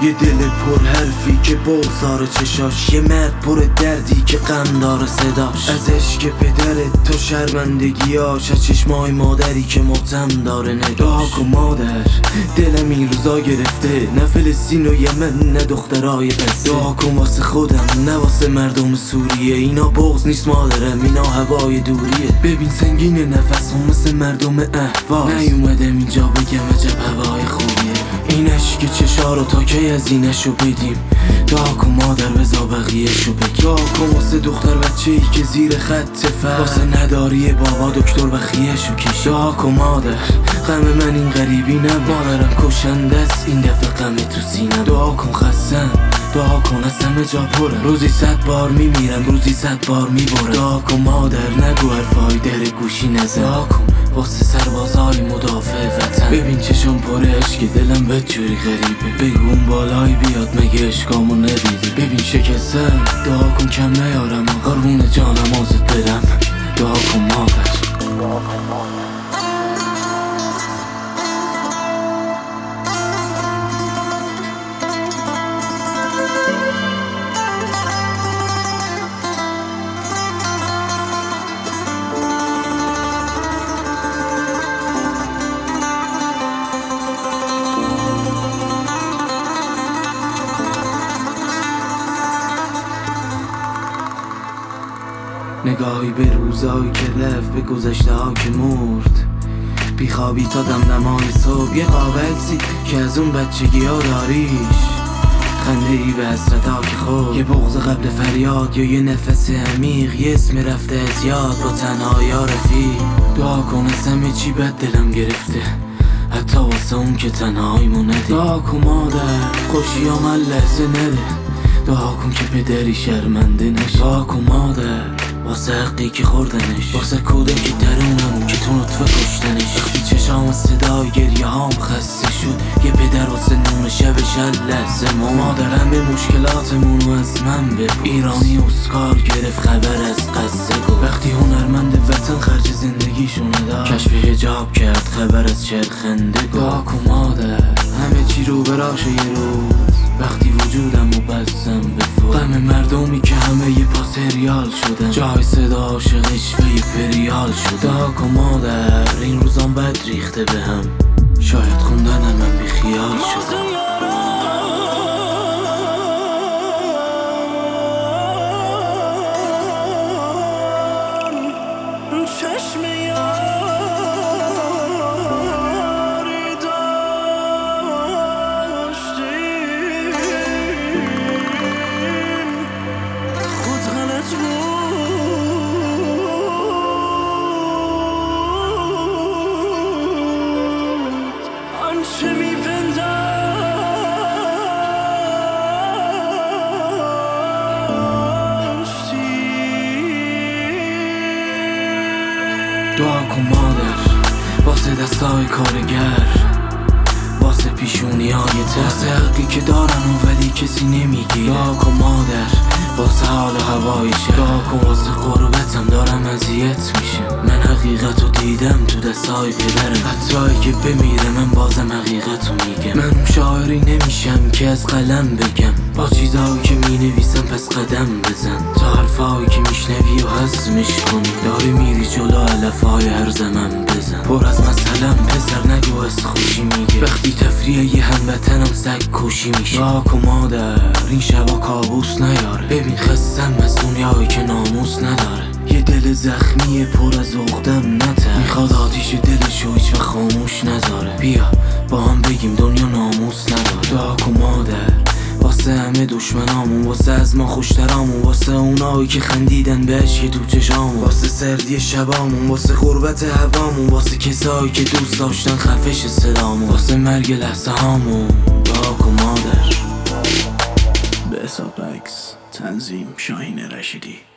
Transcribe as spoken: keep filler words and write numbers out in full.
یه دل پر حرفی که بغضاره چشاش، یه مرد پر دردی که غم داره صداش، از عشق پدرت تا شرمندگیاش، از چشمای مادری که ماتم داره نگاش. کن مادر دلم این روزا گرفته، نه فلسطین و یمن نه دخترای قصه. دعا کن واسه خودم نه واسه مردم سوریه، اینا بغض نیست مادرم، اینا هوای دوریه. ببین سنگین نفسم مثل مردم اهواز، نیومدم اینجا بگم عجب هوای خوبیه. این عشق چشا رو تا کی از اینشو بدیم؟ دعا کن مادر بزا بقیهشو بگی. دعا کن واسه دختر بچه ای که زیر خط فقر، واسه نداری بابا دکتر بخیهشو کشی. دعا کن مادر غم من این غریبی نه، مادرم کشنده است این دفعه غم تو سینم. دعا کن خستم، دعا کن از همه جا پرم، روزی صد بار میمیرم روزی صد بار میبرم. دعا کن مادر نگو حرفای در گوشی نزن. دعا کن واسه سربازای مدافع وطن، ببین چشم پر عشق دلم بدجوری غریبه. بگو اون بالای بیاد مگه عشقامو ندیدی؟ ببین شکستم دعا کن کم نیارم، قربون جانم ازت برم. دعا کن مادر. نگاهی به روزایی که رفت، به گذشته ها که مرد، بیخوابی تا دمدمای صبح، یه قاب عکسی که از اون بچگی ها داریش، خنده ای به حسرت ها که خود، یه بغض قبل فریاد یا یه نفس عمیق، یه اسم رفته از یاد با تنها یا رفیق. دعا کن از همه چی بد دلم گرفته، حتی واسه اون که تنهاییمو نده. دعا کن مادر خوشی ها من لحظه نده، دعا کن که پدری شرمنده نشه. دعا کن مادر واسه حقی که خوردنش، واسه کودکی درونم که تو نطفه کشتنش. وقتی چشام از صدای گریه هام خسته شد، یه پدر واسه نون شبش هر لحظه ما. مادرم به مشکلاتمونو از من بگو، ایرانی اسکار گرفت خبر از قصه گفت. وقتی هنرمند وطن خرج زندگیشو نداد، کشف حجاب کرد خبر از چرخنده گفت. دعا کن مادر همه چی رو براش یه روز، وقتی وجودم و بستم به فوق، غم مردمی که همه یه پاس ریال شدن، جای صدا عاشقش و یه فریال شد. دعا کن مادر این روزام بد ریخته به هم، شاید خوندنم من بی خیال شدم. دعا کن مادر واسه دستای کارگر، واسه پیشونی های تر، واسه حقی که دارن و ولی کسی نمیگیره. دعا کن مادر واسه حال هوای شهر، دعا کن واسه غربتم دارم اذیت میشم. من حقیقتو دیدم تو دستای پدرم، حتی که بمیره من بازم حقیقتو میگم. من اون شاعری نمیشم که از قلم بگم، با چیزایی که مینویسم پس قدم بزن، تا حرفایی که میشنوی و هضمش کنی. داری میری جلو علفای هر زمن بزن، پر از مثلا پسر نگو از خوشی میگه، وقتی تفریه یه هموطنم سگ کشی میشه. دعا کن مادر این شبا کابوس نیاره، ببین خستم از دنیایی که ناموس نداره. یه دل زخمی پر از عقدم نتر، میخواد آتیش دلشو هیچ و خاموش نذاره. بیا با هم بگیم دنیا ناموس نداره. دعا کن مادر واسه همه دشمنامون، واسه از ما خوشترامون، واسه اونایی که خندیدن به عشق تو چشامون، واسه سردی شبامون، واسه غربت هوامون، واسه کسایی که دوست داشتن خفش صدامون، واسه مرگ لحظه هامون. دعا کن مادر. به حساب عکس تنظیم شاهین رشیدی.